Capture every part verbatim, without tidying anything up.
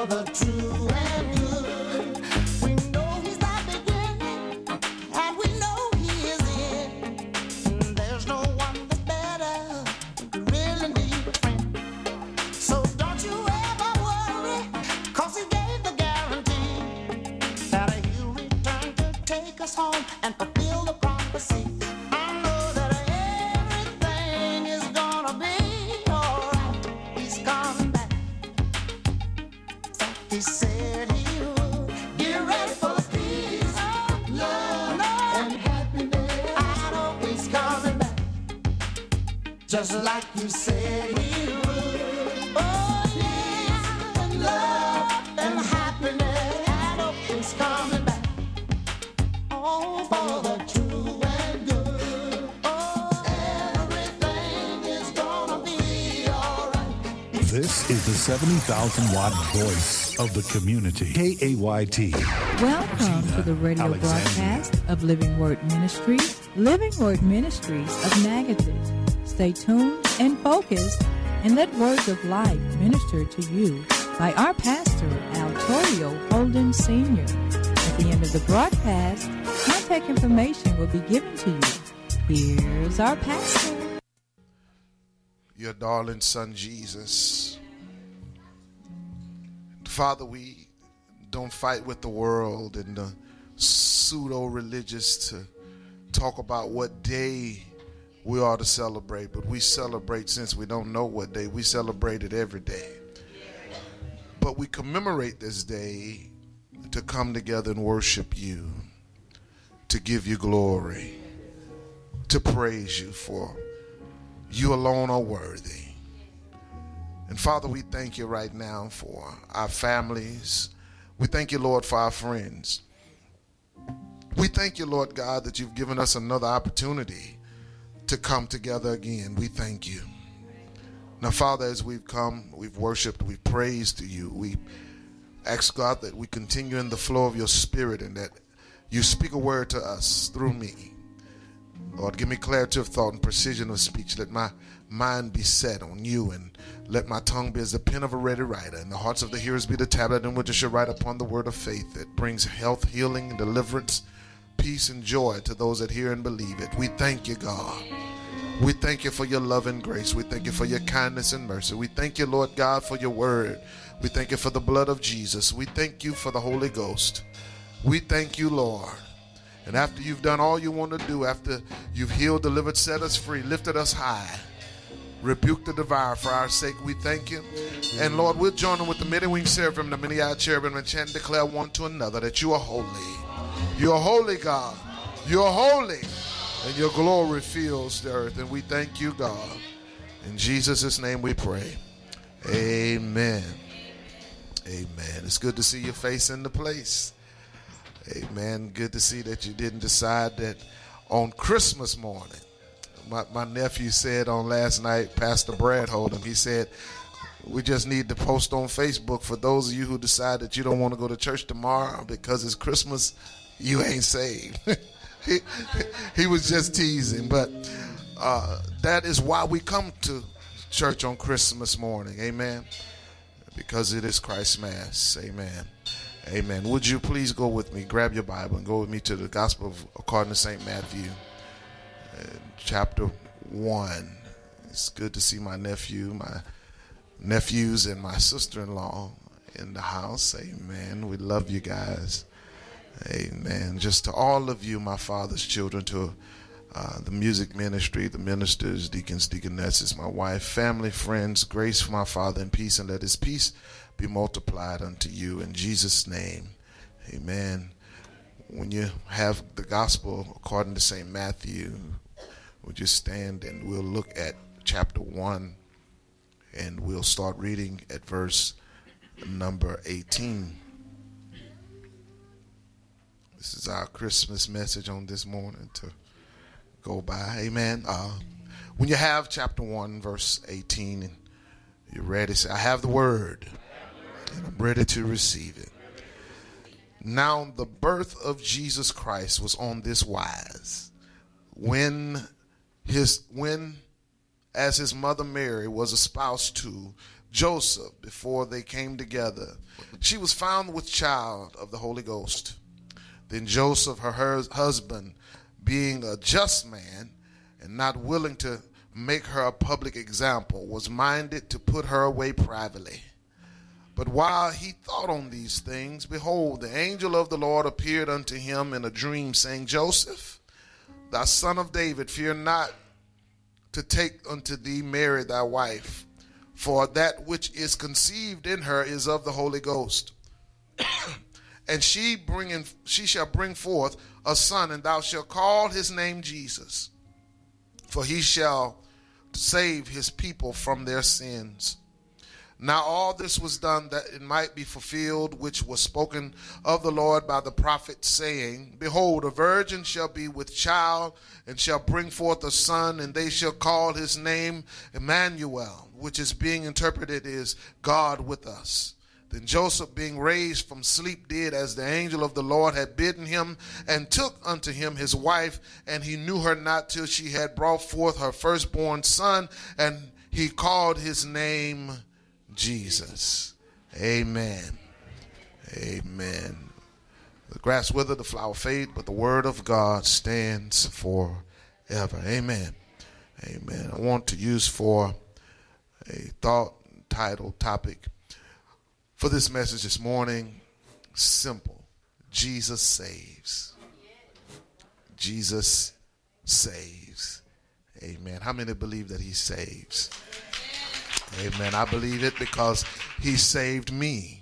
for the true and good. We know he's the beginning, and we know he is the end. There's no one that's better. You really need a friend. So don't you ever worry, cause he gave the guarantee that he'll return to take us home and fulfill the prophecy. I know that everything is gonna be alright. He's coming back. So he said he would. Get ready for peace, love, and happiness. I know he's coming back, just like you said he would. Oh yeah, and love and happiness. I know he's coming back. Oh, for the true and good. Oh, everything is gonna be alright. This is the seventy thousand watt voice of the community. K A Y T. Welcome to the radio Alexandria. broadcast of Living Word Ministries, Living Word Ministries of Magadan. Stay tuned and focused and let words of life minister to you by our pastor, Altorio Holden Senior At the end of the broadcast, contact information will be given to you. Here's our pastor. Your darling son Jesus. Father, we don't fight with the world and the pseudo-religious to talk about what day we ought to celebrate, but we celebrate since we don't know what day. We celebrate it every day. But we commemorate this day to come together and worship you, to give you glory, to praise you, for you alone are worthy. And Father, we thank you right now for our families. We thank you, Lord, for our friends. We thank you, Lord God, that you've given us another opportunity to come together again. We thank you. Now, Father, as we've come, we've worshiped, we've praised to you. We ask, God, that we continue in the flow of your spirit and that you speak a word to us through me. Lord, give me clarity of thought and precision of speech. Let my mind be set on you, and let my tongue be as the pen of a ready writer, and the hearts of the hearers be the tablet in which I shall write upon the word of faith that brings health, healing, deliverance, peace, and joy to those that hear and believe it. We thank you, God. We thank you for your love and grace. We thank you for your kindness and mercy. We thank you, Lord God, for your word. We thank you for the blood of Jesus. We thank you for the Holy Ghost. We thank you, Lord. And after you've done all you want to do, after you've healed, delivered, set us free, lifted us high, rebuke the devourer for our sake, we thank you. And Lord, we're joining with the many-winged seraphim, the many-eyed cherubim, and chant and declare one to another that you are holy. You are holy, God. You are holy. And your glory fills the earth. And we thank you, God. In Jesus' name we pray. Amen. Amen. It's good to see your face in the place. Amen. Good to see that you didn't decide that on Christmas morning. My, my nephew said on last night, Pastor Brad Hold'em, he said, we just need to post on Facebook for those of you who decide that you don't want to go to church tomorrow because it's Christmas, you ain't saved. he, he was just teasing, but uh, that is why we come to church on Christmas morning. Amen. Because it is Christ's Mass. Amen. Amen. Would you please go with me, grab your Bible and go with me to the Gospel of, according to Saint Matthew, uh, chapter one. It's good to see my nephew, my nephews, and my sister-in-law in the house. Amen. We love you guys. Amen. Just to all of you, my father's children, to uh, the music ministry, the ministers, deacons, deaconesses, my wife, family, friends, grace for my father and peace, and let his peace be multiplied unto you in Jesus' name. Amen. When you have the gospel according to Saint Matthew, would you stand and we'll look at chapter one, and we'll start reading at verse number eighteen. This is our Christmas message on this morning to go by. Amen. Uh, when you have chapter one, verse eighteen, and you're ready, say, I have the word, and I'm ready to receive it. Now the birth of Jesus Christ was on this wise. When his when as his mother Mary was espoused to Joseph before they came together, she was found with child of the Holy Ghost. Then Joseph, her hus- husband, being a just man and not willing to make her a public example, was minded to put her away privately. But while he thought on these things, behold, the angel of the Lord appeared unto him in a dream, saying, Joseph, thou son of David, fear not to take unto thee Mary thy wife, for that which is conceived in her is of the Holy Ghost. And she bringing, she shall bring forth a son, and thou shalt call his name Jesus, for he shall save his people from their sins. Now all this was done that it might be fulfilled, which was spoken of the Lord by the prophet, saying, Behold, a virgin shall be with child, and shall bring forth a son, and they shall call his name Emmanuel, which is being interpreted is God with us. Then Joseph, being raised from sleep, did as the angel of the Lord had bidden him, and took unto him his wife, and he knew her not till she had brought forth her firstborn son, and he called his name Jesus. Amen. Amen. The grass withereth, the flower fade, but the word of God stands forever. Amen. Amen. I want to use for a thought title topic for this message this morning, simple. Jesus saves. Jesus saves. Amen. How many believe that he saves? Amen. I believe it because he saved me.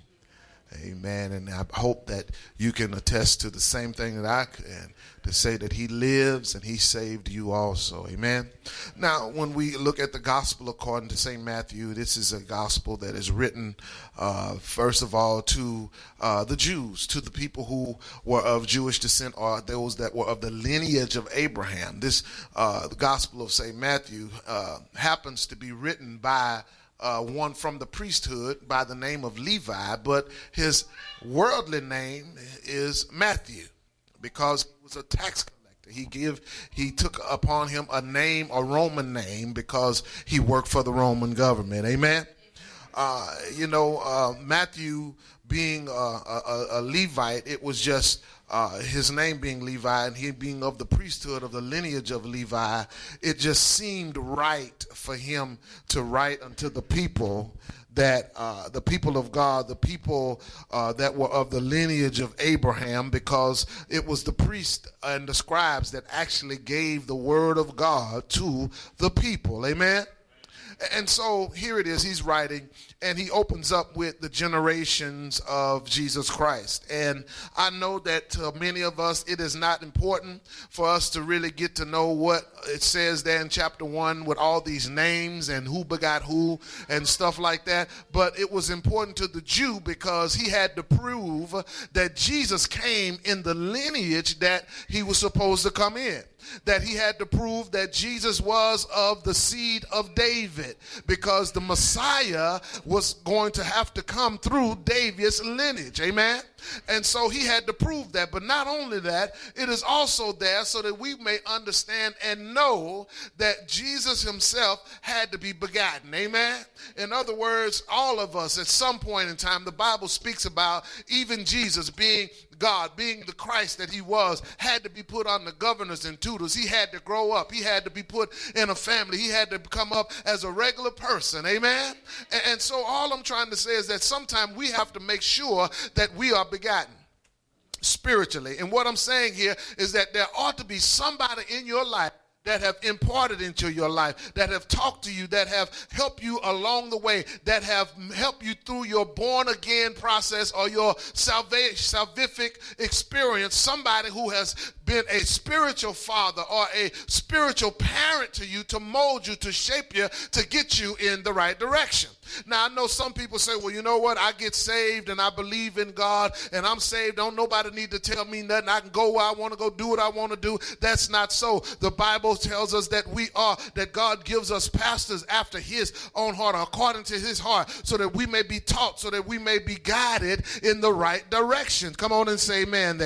Amen. And I hope that you can attest to the same thing that I can, to say that he lives and he saved you also. Amen. Now, when we look at the gospel according to Saint Matthew, this is a gospel that is written, uh, first of all, to uh, the Jews, to the people who were of Jewish descent, or those that were of the lineage of Abraham. This, uh, the gospel of Saint Matthew, uh, happens to be written by Uh, one from the priesthood by the name of Levi, but his worldly name is Matthew because he was a tax collector. He give he took upon him a name, a Roman name, because he worked for the Roman government. Amen. Uh, you know, uh, Matthew being a, a, a Levite, it was just uh, his name being Levi and he being of the priesthood of the lineage of Levi, it just seemed right for him to write unto the people that uh, the people of God, the people uh, that were of the lineage of Abraham, because it was the priests and the scribes that actually gave the word of God to the people. Amen. And so here it is, he's writing, and he opens up with the generations of Jesus Christ. And I know that to many of us, it is not important for us to really get to know what it says there in chapter one with all these names and who begot who and stuff like that. But it was important to the Jew because he had to prove that Jesus came in the lineage that he was supposed to come in. That he had to prove that Jesus was of the seed of David, because the Messiah was going to have to come through David's lineage. Amen. And so he had to prove that. But not only that, it is also there so that we may understand and know that Jesus himself had to be begotten. Amen. In other words, all of us at some point in time, the Bible speaks about even Jesus being God, being the Christ that he was, had to be put on the governors and tutors. He had to grow up. He had to be put in a family. He had to come up as a regular person. Amen. And, and so all I'm trying to say is that sometimes we have to make sure that we are begotten spiritually. And what I'm saying here is that there ought to be somebody in your life that have imparted into your life, that have talked to you, that have helped you along the way, that have helped you through your born again process or your salva- salvific experience. Somebody who has been a spiritual father or a spiritual parent to you, to mold you, to shape you, to get you in the right direction. Now, I know some people say, well, you know what? I get saved and I believe in God and I'm saved. Don't nobody need to tell me nothing. I can go where I want to go, do what I want to do. That's not so. The Bible tells us that we are, that God gives us pastors after his own heart, according to his heart, so that we may be taught, so that we may be guided in the right direction. Come on and say amen there.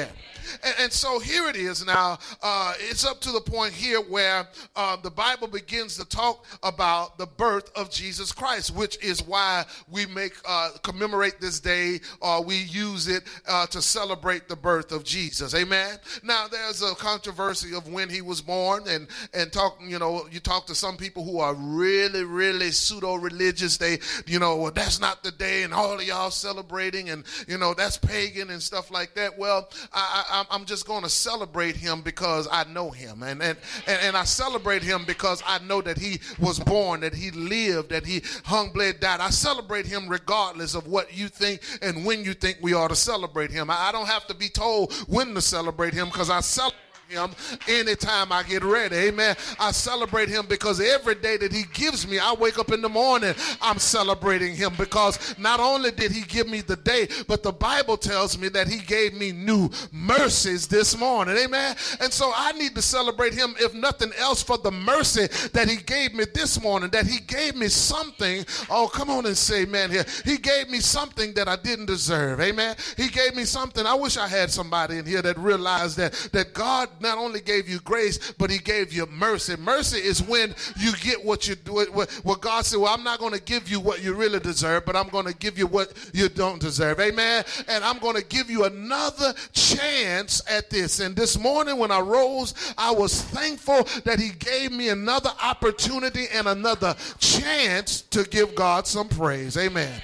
And, and so here it is now. Uh, it's up to the point here where uh, the Bible begins to talk about the birth of Jesus Christ, which is why we make uh, commemorate this day, or we use it uh, to celebrate the birth of Jesus. Amen. Now there's a controversy of when he was born, and and talk. You know, you talk to some people who are really, really pseudo-religious. They, you know, well, that's not the day, and all of y'all celebrating, and you know, that's pagan and stuff like that. Well, I, I, I'm just going to celebrate him because I know him, and, and and and I celebrate him because I know that he was born, that he lived, that he hung, bled, died. I celebrate him regardless of what you think and when you think we ought to celebrate him. I, I don't have to be told when to celebrate him because I celebrate him anytime I get ready. Amen. I celebrate him because every day that he gives me, I wake up in the morning, I'm celebrating him, because not only did he give me the day, but the Bible tells me that he gave me new mercies this morning. Amen. And so I need to celebrate him, if nothing else, for the mercy that he gave me this morning, that he gave me something. Oh, come on and say amen here. He gave me something that I didn't deserve. Amen. He gave me something. I wish I had somebody in here that realized that, that God not only gave you grace, but he gave you mercy. Mercy is when you get what you do. What, what God said, well, I'm not going to give you what you really deserve, but I'm going to give you what you don't deserve. Amen. And I'm going to give you another chance at this. And this morning when I rose, I was thankful that he gave me another opportunity and another chance to give God some praise. Amen.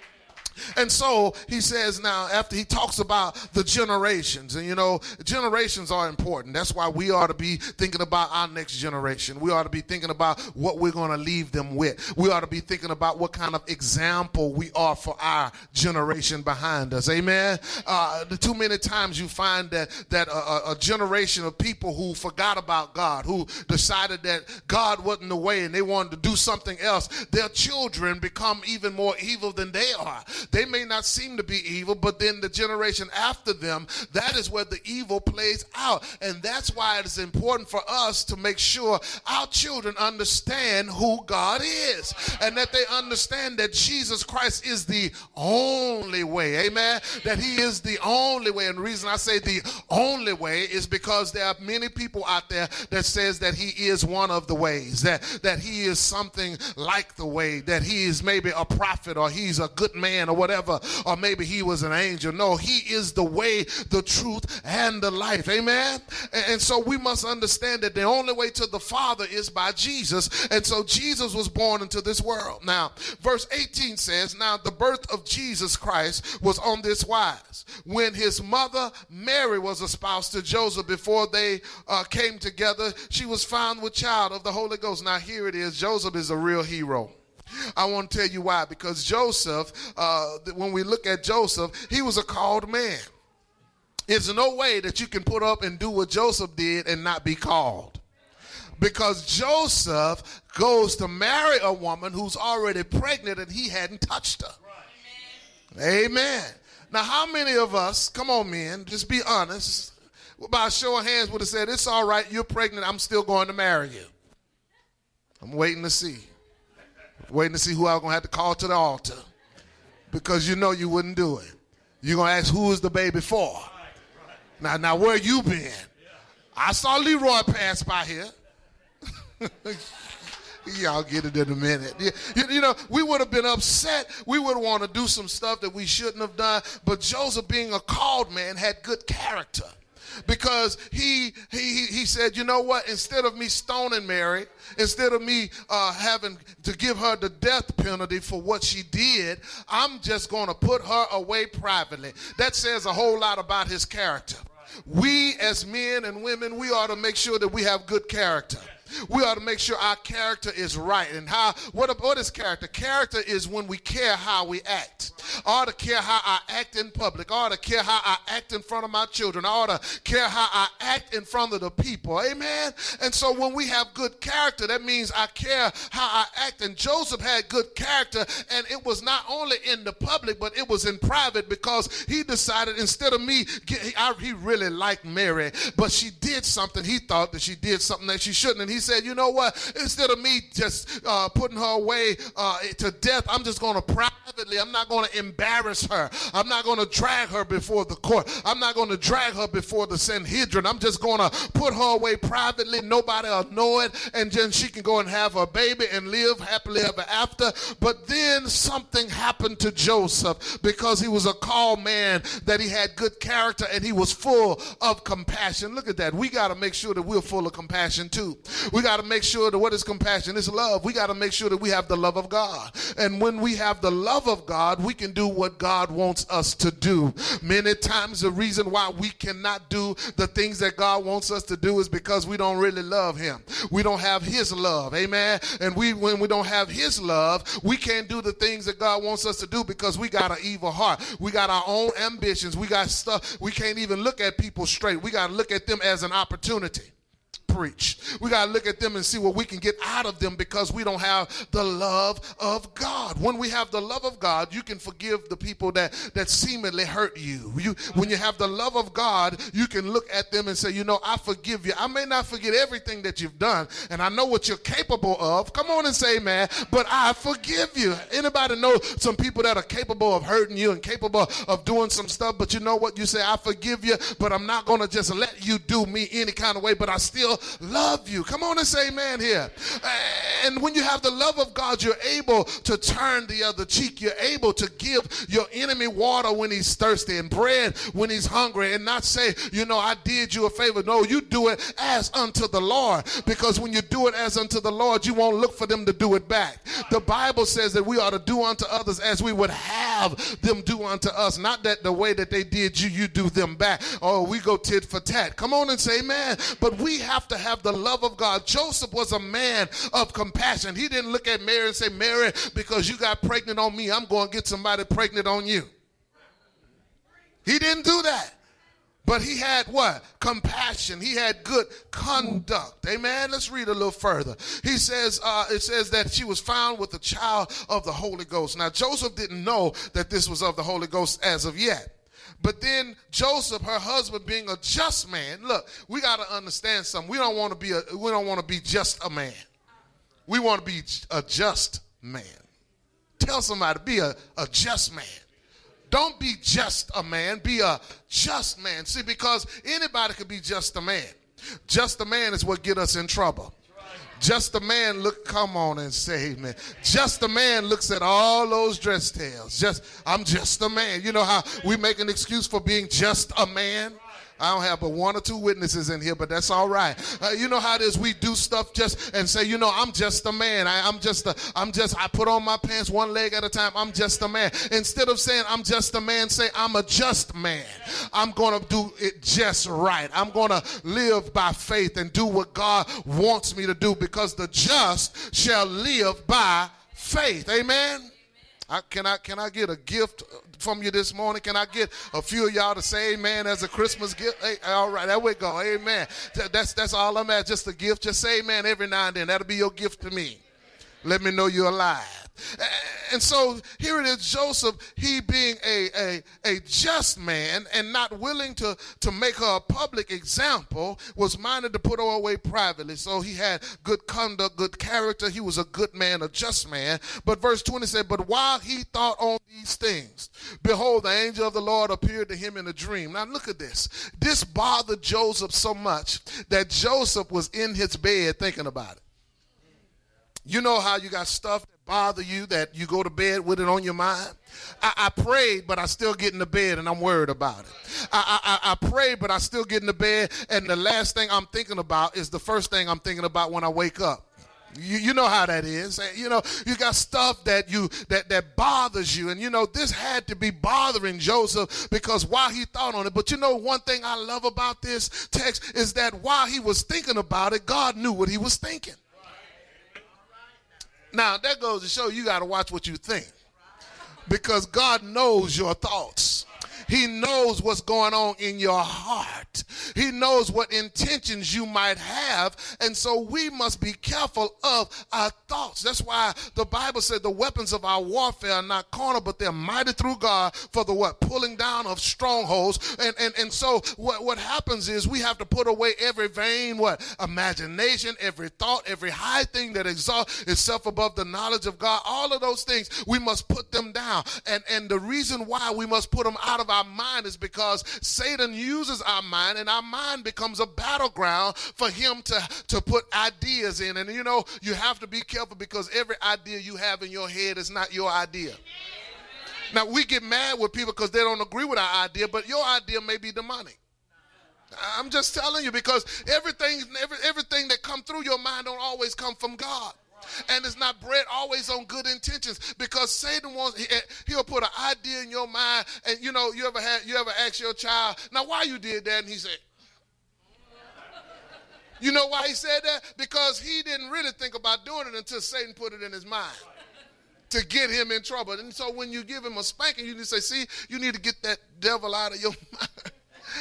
And so he says now, after he talks about the generations, and you know, generations are important. That's why we ought to be thinking about our next generation. We ought to be thinking about what we're going to leave them with. We ought to be thinking about what kind of example we are for our generation behind us. Amen. Uh, the too many times you find that that a, a generation of people who forgot about God, who decided that God wasn't the way and they wanted to do something else, their children become even more evil than they are. They may not seem to be evil, but then the generation after them, that is where the evil plays out. And that's why it is important for us to make sure our children understand who God is, and that they understand that Jesus Christ is the only way. Amen. That he is the only way. And the reason I say the only way is because there are many people out there that says that he is one of the ways, that, that he is something like the way, that he is maybe a prophet, or he's a good man, or whatever, or maybe he was an angel. No, he is the way, the truth, and the life. Amen. And, and so we must understand that the only way to the Father is by Jesus. And so Jesus was born into this world. Now, verse eighteen says, now the birth of Jesus Christ was on this wise. When his mother Mary was espoused to Joseph, before they uh, came together, she was found with child of the Holy Ghost. Now here it is. Joseph is a real hero. I want to tell you why. Because Joseph, uh, when we look at Joseph, he was a called man. There's no way that you can put up and do what Joseph did and not be called. Because Joseph goes to marry a woman who's already pregnant and he hadn't touched her. Right. Amen. Now, how many of us, come on, men, just be honest, by a show of hands would have said, it's all right, you're pregnant, I'm still going to marry you? I'm waiting to see. Waiting to see who I'm going to have to call to the altar, because you know you wouldn't do it. You're going to ask, who is the baby for? Right, right. Now, now, where you been? Yeah. I saw Leroy pass by here. Y'all get it in a minute. You, you know, we would have been upset. We would want to do some stuff that we shouldn't have done. But Joseph, being a called man, had good character. Because he, he he said, you know what, instead of me stoning Mary, instead of me uh, having to give her the death penalty for what she did, I'm just going to put her away privately. That says a whole lot about his character. We as men and women, we ought to make sure that we have good character. We ought to make sure our character is right. And how? What, what is character? Character is when we care how we act. I ought to care how I act in public. I ought to care how I act in front of my children. I ought to care how I act in front of the people. Amen? And so when we have good character, that means I care how I act. And Joseph had good character, and it was not only in the public, but it was in private, because he decided, instead of me, I, he really liked Mary, but she did something. He thought that she did something that she shouldn't. And he said, you know what, instead of me just uh, putting her away uh, to death, I'm just going to privately, I'm not going to embarrass embarrass her. I'm not going to drag her before the court. I'm not going to drag her before the Sanhedrin. I'm just going to put her away privately. Nobody will know it. And then she can go and have her baby and live happily ever after. But then something happened to Joseph because he was a called man, that he had good character and he was full of compassion. Look at that. We got to make sure that we're full of compassion too. We got to make sure that what is compassion? It's love. We got to make sure that we have the love of God. And when we have the love of God, we can do what God wants us to do. Many times the reason why we cannot do the things that God wants us to do is because we don't really love him. We don't have his love. Amen. And we when we don't have his love, we can't do the things that God wants us to do because we got an evil heart. We got our own ambitions. We got stuff. We can't even look at people straight. We got to look at them as an opportunity. Preach. We got to look at them and see what we can get out of them because we don't have the love of God. When we have the love of God, you can forgive the people that, that seemingly hurt you. You. When you have the love of God, you can look at them and say, you know, I forgive you. I may not forget everything that you've done, and I know what you're capable of. Come on and say, man, but I forgive you. Anybody know some people that are capable of hurting you and capable of doing some stuff, but you know what? You say, I forgive you, but I'm not going to just let you do me any kind of way, but I still love you. Come on and say amen here. And when you have the love of God, you're able to turn the other cheek. You're able to give your enemy water when he's thirsty and bread when he's hungry, and not say, you know, I did you a favor. No, you do it as unto the Lord, because when you do it as unto the Lord, you won't look for them to do it back. The Bible says that we ought to do unto others as we would have them do unto us, not that the way that they did you, you do them back. Oh, we go tit for tat. Come on and say amen. But we have to have the love of God. Joseph was a man of compassion. He didn't look at Mary and say, Mary, because you got pregnant on me, I'm going to get somebody pregnant on you. He didn't do that. But he had what? Compassion. He had good conduct. Amen. Let's read a little further. He says, uh, it says that she was found with the child of the Holy Ghost. Now, Joseph didn't know that this was of the Holy Ghost as of yet. But then Joseph, her husband, being a just man, look, we got to understand something. We don't want to be a, we don't want to be just a man. We want to be a just man. Tell somebody, be a, a just man. Don't be just a man, be a just man. See, because anybody could be just a man. Just a man is what get us in trouble. Just a man look, come on and say amen. Just a man looks at all those dress tails. Just, I'm just a man. You know how we make an excuse for being just a man? I don't have but one or two witnesses in here, but that's all right. Uh, you know how it is, we do stuff just and say, you know, I'm just a man. I, I'm just a, I'm just, I put on my pants one leg at a time. I'm just a man. Instead of saying I'm just a man, say I'm a just man. I'm going to do it just right. I'm going to live by faith and do what God wants me to do, because the just shall live by faith. Amen. I, can I can I get a gift from you this morning? Can I get a few of y'all to say amen as a Christmas gift? Hey, all right, there we go. Amen. That's that's all I'm at, just a gift. Just say amen every now and then. That'll be your gift to me. Let me know you're alive. And so here it is, Joseph, he being a, a, a just man and not willing to, to make her a public example, was minded to put her away privately. So he had good conduct, good character. He was a good man, a just man. But verse twenty said, but while he thought on these things, behold, the angel of the Lord appeared to him in a dream. Now look at this. This bothered Joseph so much that Joseph was in his bed thinking about it. You know how you got stuff that bother you that you go to bed with it on your mind? I, I prayed, but I still get in the bed and I'm worried about it. I, I, I prayed, but I still get in the bed, and the last thing I'm thinking about is the first thing I'm thinking about when I wake up. You, you know how that is. You know, you got stuff that you that, that bothers you. And, you know, this had to be bothering Joseph, because while he thought on it, but you know, one thing I love about this text is that while he was thinking about it, God knew what he was thinking. Now, that goes to show you got to watch what you think, because God knows your thoughts. He knows what's going on in your heart. He knows what intentions you might have. And so we must be careful of our thoughts. That's why the Bible said the weapons of our warfare are not carnal, but they're mighty through God for the what? Pulling down of strongholds. And and, and so what, what happens is we have to put away every vain what? Imagination, every thought, every high thing that exalts itself above the knowledge of God. All of those things, we must put them down. And, and the reason why we must put them out of our mind is because Satan uses our mind, and our mind becomes a battleground for him to, to put ideas in. And you know, you have to be careful because every idea you have in your head is not your idea. Now, we get mad with people because they don't agree with our idea, but your idea may be demonic. I'm just telling you, because everything, every, everything that come through your mind don't always come from God. And it's not bred always on good intentions, because Satan wants, he, he'll put an idea in your mind. And you know, you ever had, you ever ask your child, now why you did that? And he said, you know why he said that? Because he didn't really think about doing it until Satan put it in his mind to get him in trouble. And so when you give him a spanking, you need to say, see, you need to get that devil out of your mind.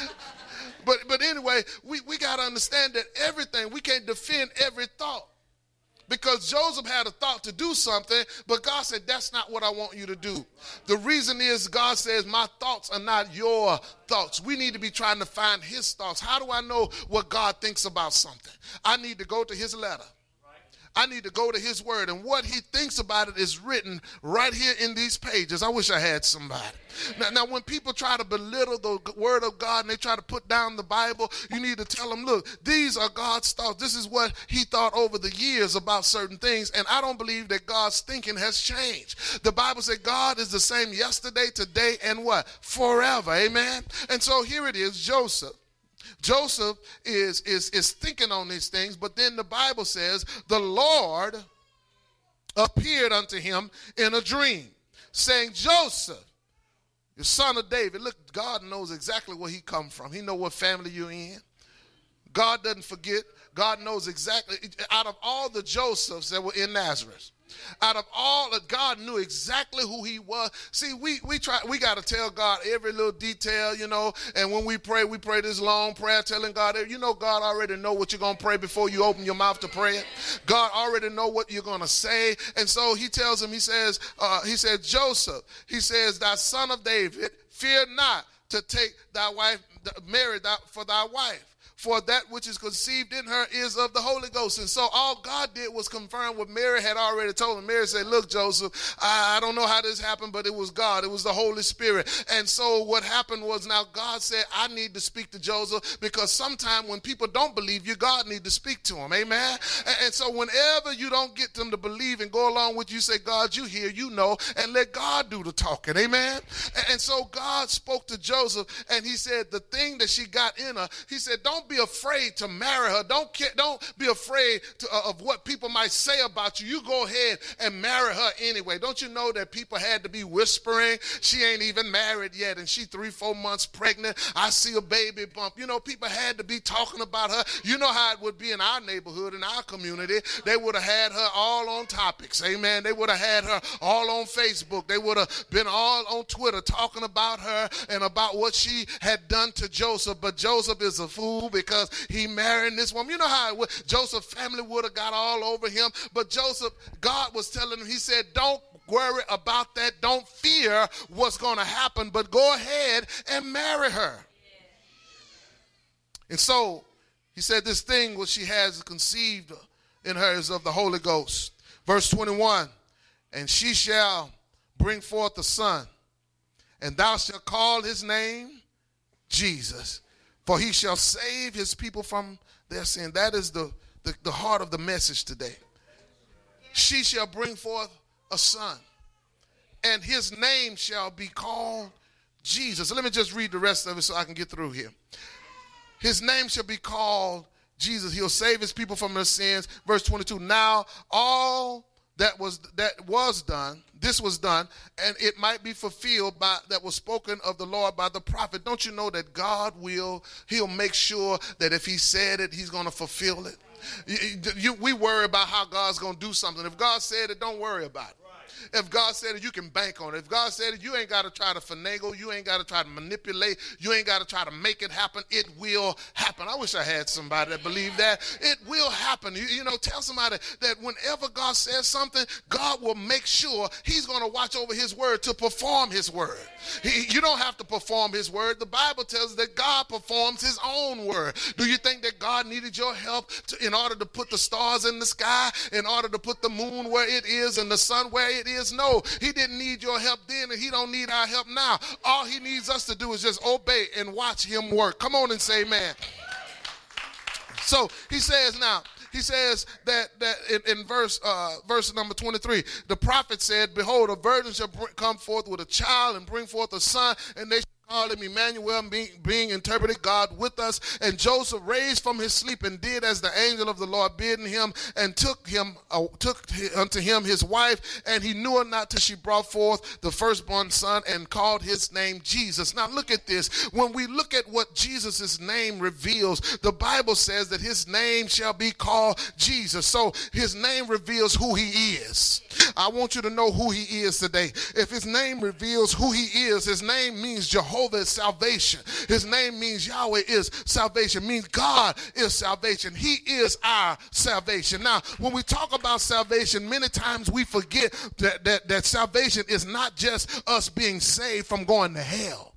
But but anyway, we, we got to understand that everything, we can't defend every thought. Because Joseph had a thought to do something, but God said, that's not what I want you to do. The reason is God says, my thoughts are not your thoughts. We need to be trying to find his thoughts. How do I know what God thinks about something? I need to go to his letter. I need to go to his word, and what he thinks about it is written right here in these pages. I wish I had somebody. Now, now, when people try to belittle the word of God and they try to put down the Bible, you need to tell them, look, these are God's thoughts. This is what he thought over the years about certain things, and I don't believe that God's thinking has changed. The Bible said God is the same yesterday, today, and what? Forever. Amen? And so here it is, Joseph. Joseph is, is, is thinking on these things, but then the Bible says the Lord appeared unto him in a dream, saying, Joseph, your son of David. Look, God knows exactly where he come from. He know what family you're in. God doesn't forget. God knows exactly. Out of all the Josephs that were in Nazareth, out of all that, God knew exactly who he was. See, we we try we got to tell God every little detail, you know, and when we pray, we pray this long prayer telling God, you know, God already know what you're going to pray before you open your mouth to pray it. God already know what you're going to say. And so he tells him, he says, uh, he said, Joseph, he says, thy son of David, fear not to take thy wife, Mary thy, for thy wife. For that which is conceived in her is of the Holy Ghost. And so all God did was confirm what Mary had already told him. Mary said, look, Joseph, I, I don't know how this happened, but it was God. It was the Holy Spirit. And so what happened was, now God said, I need to speak to Joseph, because sometimes when people don't believe you, God need to speak to them. Amen? And, and so whenever you don't get them to believe and go along with you, say, God, you hear, you know, and let God do the talking. Amen? And, and so God spoke to Joseph, and he said the thing that she got in her, he said, don't be afraid to marry her. Don't care, don't be afraid to, uh, of what people might say about you. You go ahead and marry her anyway. Don't you know that people had to be whispering, she ain't even married yet, and she three, four months pregnant. I see a baby bump. You know, people had to be talking about her. You know how it would be in our neighborhood, in our community. They would have had her all on topics. Amen. They would have had her all on Facebook. They would have been all on Twitter talking about her and about what she had done to Joseph. But Joseph is a fool, because he married this woman. You know how it would, Joseph's family would have got all over him. But Joseph, God was telling him, he said, don't worry about that. Don't fear what's going to happen, but go ahead and marry her. And so he said, this thing which she has conceived in her is of the Holy Ghost. Verse twenty-one, and she shall bring forth a son, and thou shalt call his name Jesus, for he shall save his people from their sin. That is the, the, the heart of the message today. She shall bring forth a son, and his name shall be called Jesus. So let me just read the rest of it so I can get through here. His name shall be called Jesus. He'll save his people from their sins. Verse twenty-two, now all that was that was done, this was done, and it might be fulfilled by that was spoken of the Lord by the prophet. Don't you know that God will, he'll make sure that if he said it, he's going to fulfill it? You, you, we worry about how God's going to do something. If God said it, don't worry about it. If God said it, you can bank on it. If God said it, you ain't got to try to finagle. You ain't got to try to manipulate. You ain't got to try to make it happen. It will happen. I wish I had somebody that believed that. It will happen. You, you know, tell somebody that whenever God says something, God will make sure he's going to watch over his word to perform his word. He, you don't have to perform his word. The Bible tells us that God performs his own word. Do you think that God needed your help to, in order to put the stars in the sky, in order to put the moon where it is and the sun where it is? No, he didn't need your help then, and he don't need our help now. All he needs us to do is just obey and watch him work. Come on and say amen. So he says now, he says that, that in, in verse uh, verse number twenty-three, the prophet said, behold, a virgin shall bring, come forth with a child and bring forth a son, and they shall call him Emmanuel, being, being interpreted, God with us. And Joseph raised from his sleep and did as the angel of the Lord bidden him, and took him uh, took unto him his wife, and he knew her not till she brought forth the firstborn son, and called his name Jesus. Now look at this. When we look at what Jesus' name reveals, the Bible says that his name shall be called Jesus. So his name reveals who he is. I want you to know who he is today. If his name reveals who he is, his name means Jehovah is salvation. His name means Yahweh is salvation, means God is salvation. He is our salvation. Now, when we talk about salvation, many times we forget that, that, that salvation is not just us being saved from going to hell.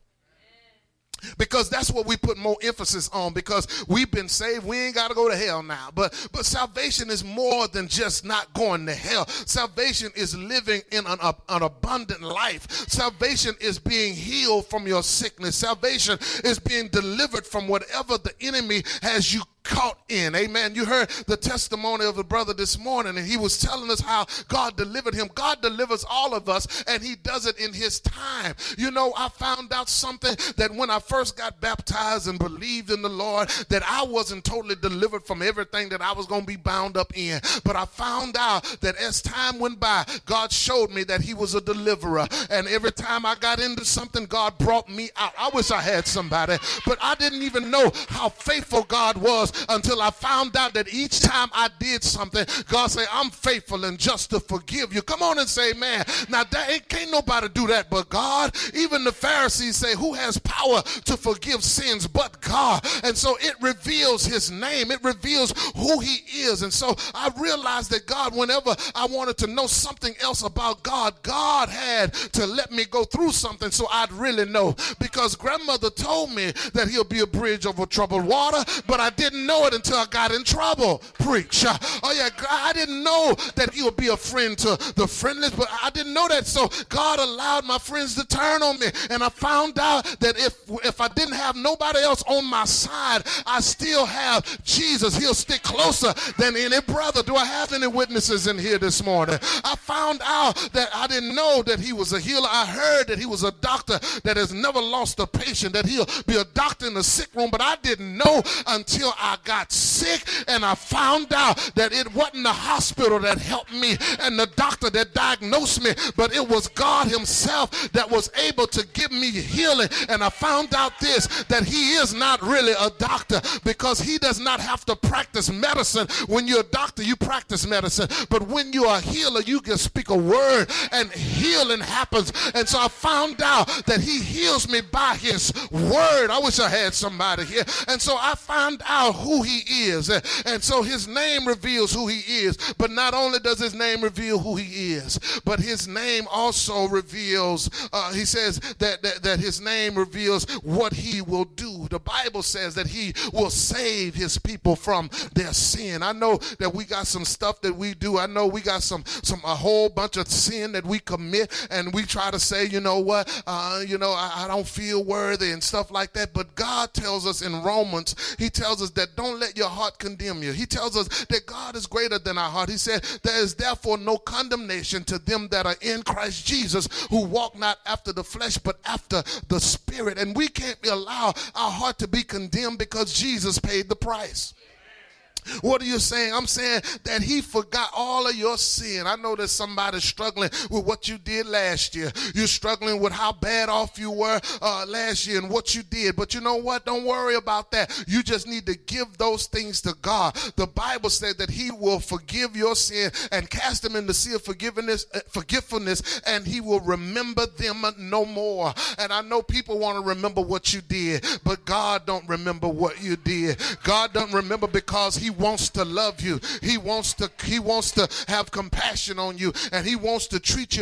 Because that's what we put more emphasis on, because we've been saved. We ain't got to go to hell now. But but salvation is more than just not going to hell. Salvation is living in an, an abundant life. Salvation is being healed from your sickness. Salvation is being delivered from whatever the enemy has you caught in. Amen. You heard the testimony of the brother this morning, and he was telling us how God delivered him. God delivers all of us, and he does it in his time. You know, I found out something, that when I first got baptized and believed in the Lord, that I wasn't totally delivered from everything that I was going to be bound up in. But I found out that as time went by, God showed me that he was a deliverer. And every time I got into something, God brought me out. I wish I had somebody, but I didn't even know how faithful God was until I found out that each time I did something, God said, I'm faithful and just to forgive you. Come on and say, man. Now, that ain't, can't nobody do that but God. Even the Pharisees say, who has power to forgive sins but God? And so it reveals his name. It reveals who he is. And so I realized that God, whenever I wanted to know something else about God, God had to let me go through something so I'd really know. Because grandmother told me that he'll be a bridge over troubled water, but I didn't know it until I got in trouble. Preach. Uh, oh yeah, I didn't know that he would be a friend to the friendless, but I didn't know that. So God allowed my friends to turn on me, and I found out that if if I didn't have nobody else on my side, I still have Jesus. He'll stick closer than any brother. Do I have any witnesses in here this morning? I found out that I didn't know that he was a healer. I heard that he was a doctor that has never lost a patient, that he'll be a doctor in the sick room, but I didn't know until I got sick, and I found out that it wasn't the hospital that helped me and the doctor that diagnosed me, but it was God himself that was able to give me healing. And I found out this, that he is not really a doctor, because he does not have to practice medicine. When you're a doctor, you practice medicine, but when you're a healer, you can speak a word and healing happens. And so I found out that he heals me by his word. I wish I had somebody here. And so I found out who he is. And so his name reveals who he is. But not only does his name reveal who he is, but his name also reveals, uh, he says that, that, that his name reveals what he will do. The Bible says that he will save his people from their sin. I know that we got some stuff that we do. I know we got some, some a whole bunch of sin that we commit, and we try to say, you know what, uh, you know, I, I don't feel worthy and stuff like that. But God tells us in Romans, he tells us that don't let your heart condemn you. He tells us that God is greater than our heart. He said, there is therefore no condemnation to them that are in Christ Jesus, who walk not after the flesh, but after the Spirit. And we can't allow our heart to be condemned, because Jesus paid the price. What are you saying? I'm saying that he forgot all of your sin. I know that somebody's struggling with what you did last year. You're struggling with how bad off you were uh, last year and what you did. But you know what? Don't worry about that. You just need to give those things to God. The Bible said that he will forgive your sin and cast them in the sea of forgiveness, uh, forgetfulness, and he will remember them no more. And I know people want to remember what you did, but God don't remember what you did. God don't remember because he wants to love you. He wants to he wants to have compassion on you, and he wants to treat you